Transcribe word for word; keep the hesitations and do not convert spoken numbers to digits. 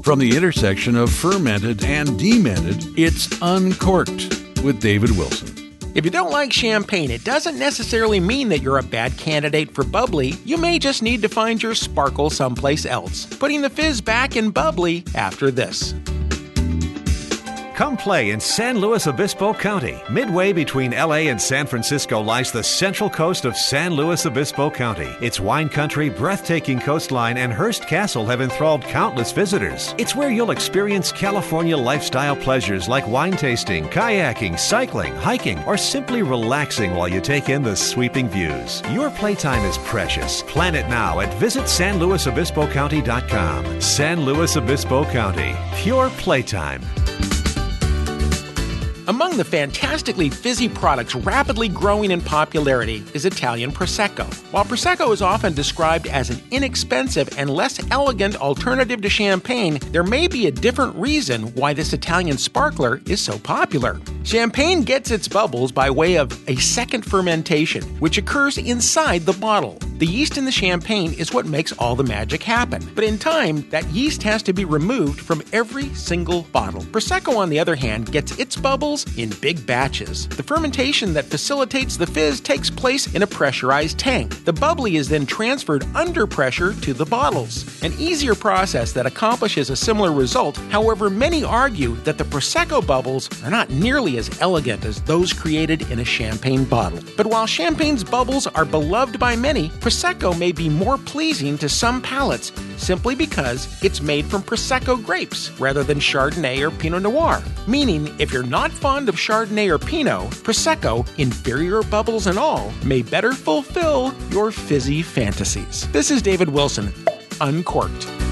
From the intersection of fermented and demented, it's Uncorked with David Wilson. If you don't like champagne, it doesn't necessarily mean that you're a bad candidate for bubbly. You may just need to find your sparkle someplace else. Putting the fizz back in bubbly after this. Come play in San Luis Obispo County. Midway between L A and San Francisco lies the central coast of San Luis Obispo County. Its wine country, breathtaking coastline, and Hearst Castle have enthralled countless visitors. It's where you'll experience California lifestyle pleasures like wine tasting, kayaking, cycling, hiking, or simply relaxing while you take in the sweeping views. Your playtime is precious. Plan it now at visit san luis obispo county dot com. San Luis Obispo County. Pure playtime. Among the fantastically fizzy products rapidly growing in popularity is Italian Prosecco. While Prosecco is often described as an inexpensive and less elegant alternative to champagne, there may be a different reason why this Italian sparkler is so popular. Champagne gets its bubbles by way of a second fermentation, which occurs inside the bottle. The yeast in the champagne is what makes all the magic happen. But in time, that yeast has to be removed from every single bottle. Prosecco, on the other hand, gets its bubbles in big batches. The fermentation that facilitates the fizz takes place in a pressurized tank. The bubbly is then transferred under pressure to the bottles. An easier process that accomplishes a similar result. However, many argue that the Prosecco bubbles are not nearly as elegant as those created in a champagne bottle. But while champagne's bubbles are beloved by many, Prosecco may be more pleasing to some palates simply because it's made from Prosecco grapes rather than Chardonnay or Pinot Noir. Meaning, if you're not fond of Chardonnay or Pinot, Prosecco, inferior bubbles and all, may better fulfill your fizzy fantasies. This is David Wilson, Uncorked.